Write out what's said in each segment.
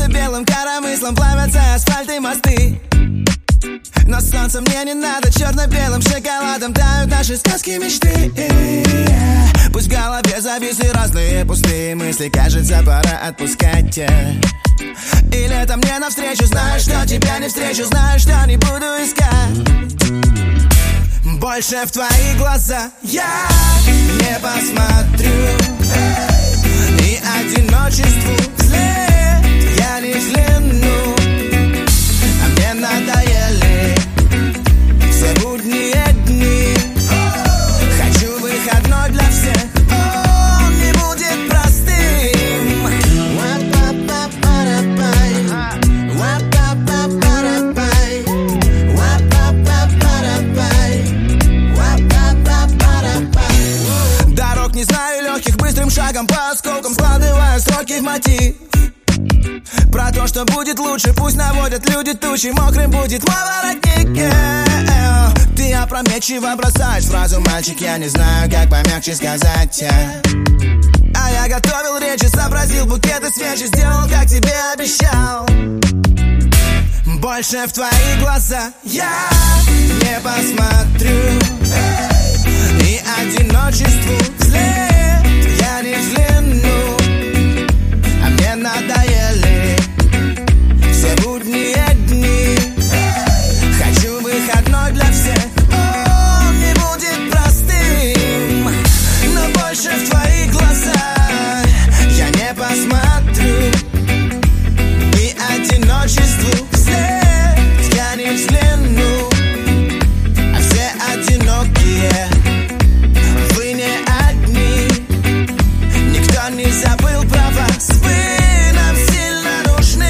черно-белым коромыслом плавятся асфальт и мосты. Но солнце мне не надо, черно-белым шоколадом тают наши сказки, мечты. Пусть в голове зависли разные пустые мысли, кажется, пора отпускать. И летом мне навстречу, знаю, что тебя не встречу, знаю, что не буду искать. Больше в твои глаза я не посмотрю, и одиночеству вслед я не взгляну. А мне надоели все будние дни. Хочу выходной для всех, он не будет простым. Дорог не знаю легких, быстрым шагом по осколкам складываю строки в мотив. Про то, что будет лучше, пусть наводят люди тучи, мокрым будет мой воротник. Ты опрометчиво бросаешь фразу, мальчик, я не знаю, как помягче сказать. А я готовил речи, сообразил букеты свечи, сделал, как тебе обещал. Больше в твои глаза я не посмотрю, и одиночеству вслед я не взгляну. А мне надоели все будние дни. Хочу выходной для всех, он не будет простым. Но больше в твои глаза я не посмотрю, и одиночеству вслед я не взгляну. А все одинокие, вы не одни, никто не забыл про вас, вы нам сильно нужны.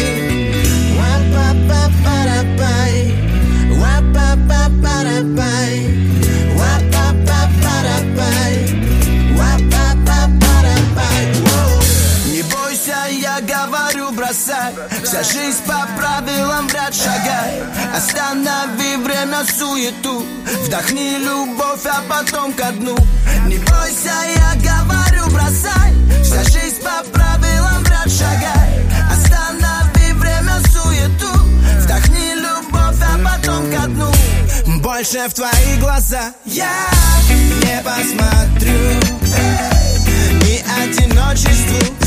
Не бойся, я говорю, бросай вся жизнь по правилам в ряд шагай. Останови время, суету, вдохни любовь, а потом ко дну. Не бойся, я говорю, бросай вся жизнь по правилам в ряд шагай. Останови время, суету, вдохни любовь, а потом ко дну. Больше в твои глаза я не посмотрю, и одиночеству